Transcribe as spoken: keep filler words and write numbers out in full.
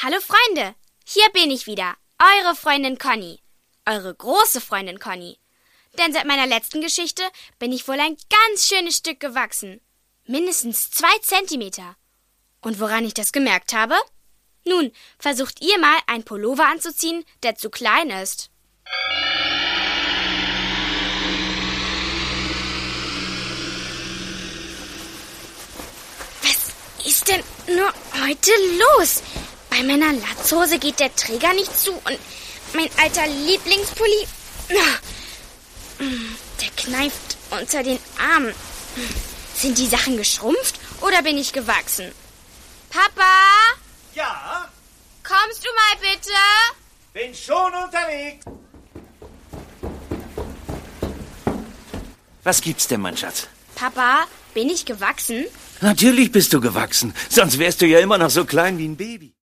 Hallo Freunde, hier bin ich wieder, eure Freundin Conny, eure große Freundin Conny. Denn seit meiner letzten Geschichte bin ich wohl ein ganz schönes Stück gewachsen. Mindestens zwei Zentimeter. Und woran ich das gemerkt habe? Nun, versucht ihr mal, einen Pullover anzuziehen, der zu klein ist. Was ist denn nur heute los? Bei meiner Latzhose geht der Träger nicht zu und mein alter Lieblingspulli, der kneift unter den Armen. Sind die Sachen geschrumpft oder bin ich gewachsen? Papa? Ja? Kommst du mal bitte? Bin schon unterwegs. Was gibt's denn, mein Schatz? Papa, bin ich gewachsen? Natürlich bist du gewachsen, sonst wärst du ja immer noch so klein wie ein Baby.